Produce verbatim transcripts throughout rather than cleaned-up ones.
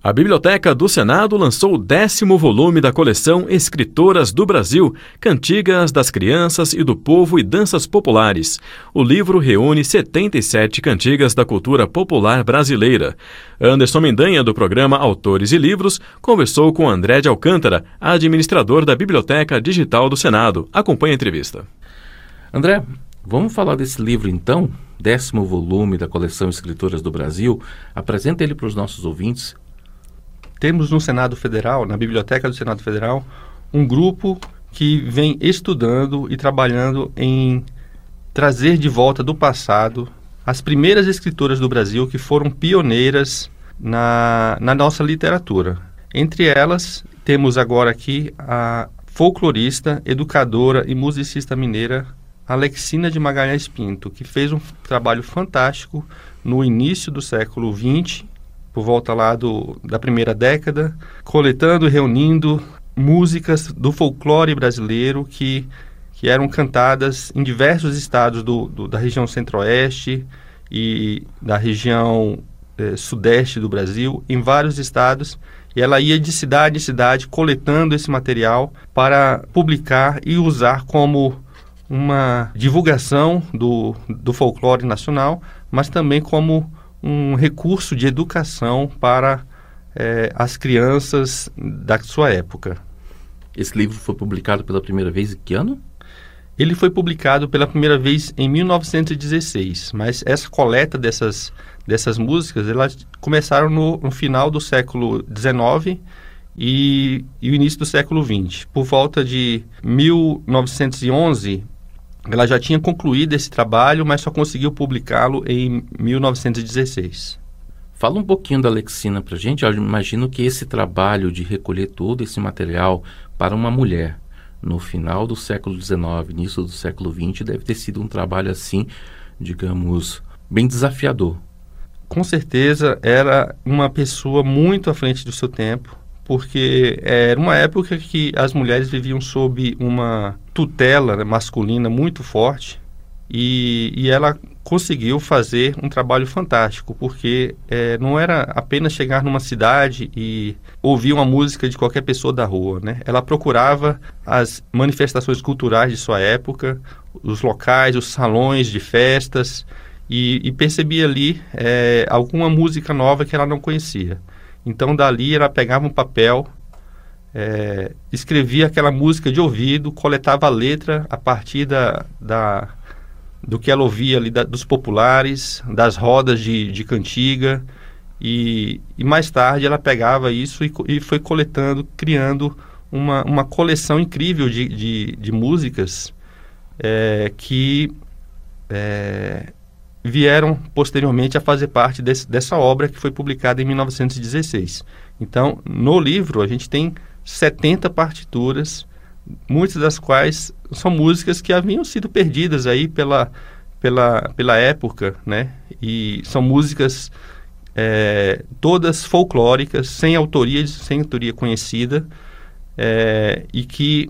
A Biblioteca do Senado lançou o décimo volume da coleção Escritoras do Brasil, Cantigas das Crianças e do Povo e Danças Populares. O livro reúne setenta e sete cantigas da cultura popular brasileira. Anderson Mendanha, do programa Autores e Livros, conversou com André de Alcântara, administrador da Biblioteca Digital do Senado. Acompanhe a entrevista. André, vamos falar desse livro então? Décimo volume da coleção Escritoras do Brasil. Apresenta ele para os nossos ouvintes. Temos no Senado Federal, na Biblioteca do Senado Federal, um grupo que vem estudando e trabalhando em trazer de volta do passado as primeiras escritoras do Brasil que foram pioneiras na, na nossa literatura. Entre elas, temos agora aqui a folclorista, educadora e musicista mineira Alexina de Magalhães Pinto, que fez um trabalho fantástico no início do século vinte, por volta lá do, da primeira década, coletando e reunindo músicas do folclore brasileiro que, que eram cantadas em diversos estados do, do, da região centro-oeste e da região eh, sudeste do Brasil, em vários estados, e ela ia de cidade em cidade coletando esse material para publicar e usar como uma divulgação do, do folclore nacional, mas também como um recurso de educação para eh, as crianças da sua época. Esse livro foi publicado pela primeira vez em que ano? Ele foi publicado pela primeira vez em mil novecentos e dezesseis, mas essa coleta dessas, dessas músicas, elas começaram no, no final do século dezenove e, e o início do século vinte. Por volta de mil novecentos e onze, ela já tinha concluído esse trabalho, mas só conseguiu publicá-lo em mil novecentos e dezesseis. Fala um pouquinho da Alexina para a gente. Eu imagino que esse trabalho de recolher todo esse material para uma mulher no final do século dezenove, início do século vinte, deve ter sido um trabalho assim, digamos, bem desafiador. Com certeza era uma pessoa muito à frente do seu tempo, porque era uma época que as mulheres viviam sob uma tutela, né, masculina muito forte, e, e ela conseguiu fazer um trabalho fantástico, porque é, não era apenas chegar numa cidade e ouvir uma música de qualquer pessoa da rua, né? Ela procurava as manifestações culturais de sua época, os locais, os salões de festas, e, e percebia ali é, alguma música nova que ela não conhecia. Então, dali, ela pegava um papel, é, escrevia aquela música de ouvido, coletava a letra a partir da, da, do que ela ouvia ali da, dos populares, das rodas de, de cantiga, e, e mais tarde ela pegava isso e, e foi coletando, criando uma, uma coleção incrível de, de, de músicas é, que é, vieram posteriormente a fazer parte desse, dessa obra que foi publicada em mil novecentos e dezesseis. Então, no livro, a gente tem setenta partituras, muitas das quais são músicas que haviam sido perdidas aí pela, pela, pela época, né? E são músicas é, todas folclóricas, sem autoria, sem autoria conhecida, é, e que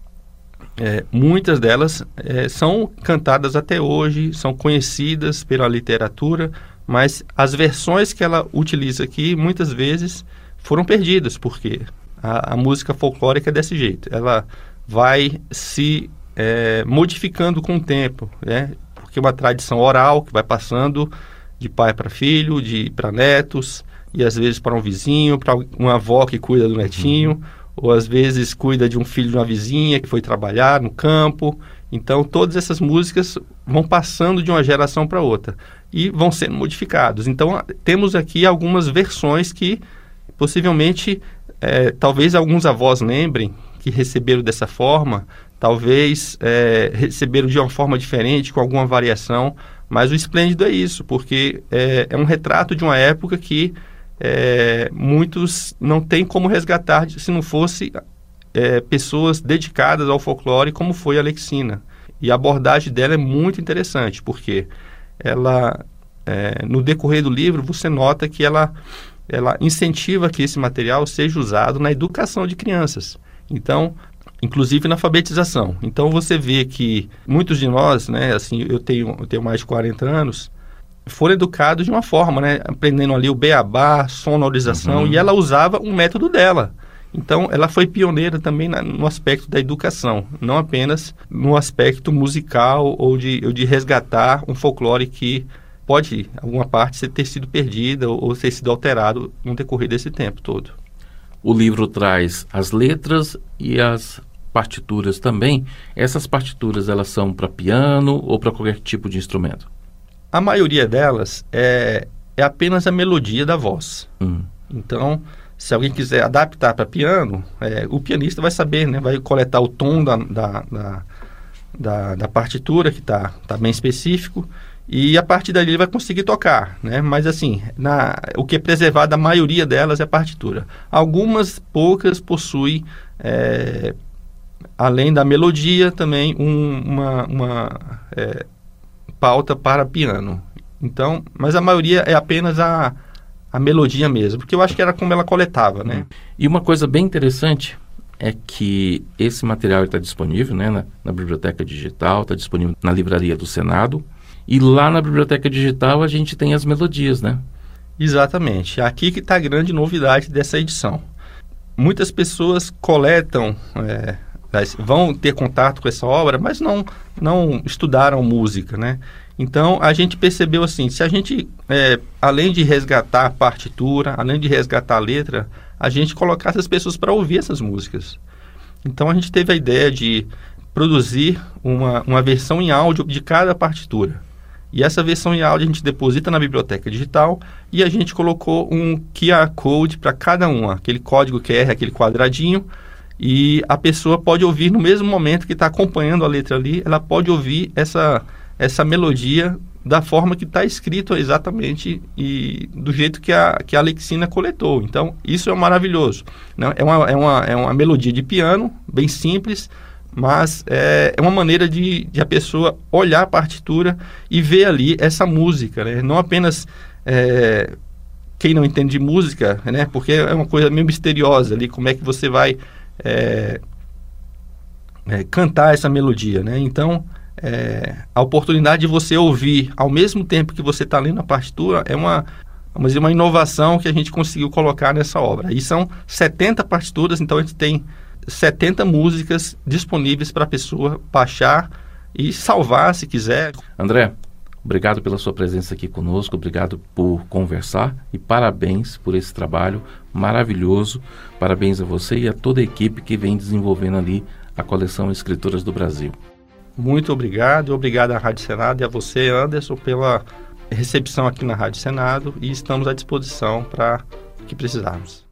É, muitas delas é, são cantadas até hoje, são conhecidas pela literatura, mas as versões que ela utiliza aqui, muitas vezes, foram perdidas, porque a, a música folclórica é desse jeito. Ela vai se é, modificando com o tempo, né? Porque é uma tradição oral que vai passando de pai para filho, de para netos, e às vezes para um vizinho, para uma avó que cuida do netinho, uhum. ou às vezes cuida de um filho de uma vizinha que foi trabalhar no campo. Então, todas essas músicas vão passando de uma geração para outra e vão sendo modificados. Então, temos aqui algumas versões que, possivelmente, é, talvez alguns avós lembrem que receberam dessa forma, talvez é, receberam de uma forma diferente, com alguma variação, mas o esplêndido é isso, porque é, é um retrato de uma época que É, muitos não têm como resgatar se não fosse é, pessoas dedicadas ao folclore, como foi a Alexina. E a abordagem dela é muito interessante, porque ela, é, no decorrer do livro, você nota que ela, ela incentiva que esse material seja usado na educação de crianças. Então, inclusive na alfabetização. Então, você vê que muitos de nós, né, assim, eu tenho, eu tenho mais de quarenta anos, foram educados de uma forma, né? Aprendendo ali o beabá, sonorização, uhum. E ela usava um método dela. Então, ela foi pioneira também na, no aspecto da educação, não apenas no aspecto musical ou de, ou de resgatar um folclore que pode, alguma parte, ter sido perdida ou, ou ter sido alterado no decorrer desse tempo todo. O livro traz as letras e as partituras também. Essas partituras, elas são para piano ou para qualquer tipo de instrumento? A maioria delas é, é apenas a melodia da voz. Hum. Então, se alguém quiser adaptar para piano, é, o pianista vai saber, né? Vai coletar o tom da, da, da, da, da partitura, que está tá bem específico, e a partir dali ele vai conseguir tocar, né? Mas assim, na, o que é preservado, a maioria delas é a partitura. Algumas, poucas, possuem, é, além da melodia, também um, uma... uma é, pauta para piano. Então, mas a maioria é apenas a, a melodia mesmo, porque eu acho que era como ela coletava, né? E uma coisa bem interessante é que esse material está disponível, né, na, na Biblioteca Digital, está disponível na Livraria do Senado, e lá na Biblioteca Digital a gente tem as melodias, né? Exatamente. Aqui que está a grande novidade dessa edição. Muitas pessoas coletam... É, vão ter contato com essa obra, mas não, não estudaram música, né? Então, a gente percebeu assim, se a gente, é, além de resgatar a partitura, além de resgatar a letra, a gente colocasse as pessoas para ouvir essas músicas. Então, a gente teve a ideia de produzir uma, uma versão em áudio de cada partitura. E essa versão em áudio a gente deposita na Biblioteca Digital e a gente colocou um Q R Code para cada uma, aquele código Q R, aquele quadradinho, e a pessoa pode ouvir no mesmo momento que está acompanhando a letra ali, ela pode ouvir essa, essa melodia da forma que está escrito exatamente e do jeito que a, que a Alexina coletou. Então, isso é maravilhoso, né? É uma, é uma, é uma melodia de piano, bem simples, mas é, é uma maneira de, de a pessoa olhar a partitura e ver ali essa música, né? Não apenas... É, quem não entende de música, né? Porque é uma coisa meio misteriosa ali, como é que você vai... É, é, cantar essa melodia, né? Então, é, a oportunidade de você ouvir ao mesmo tempo que você está lendo a partitura é uma, vamos dizer, uma inovação que a gente conseguiu colocar nessa obra. E são setenta partituras, então a gente tem setenta músicas disponíveis para a pessoa baixar e salvar se quiser. André, obrigado pela sua presença aqui conosco, obrigado por conversar e parabéns por esse trabalho maravilhoso. Parabéns a você e a toda a equipe que vem desenvolvendo ali a coleção Escritoras do Brasil. Muito obrigado, obrigado à Rádio Senado e a você, Anderson, pela recepção aqui na Rádio Senado, e estamos à disposição para o que precisarmos.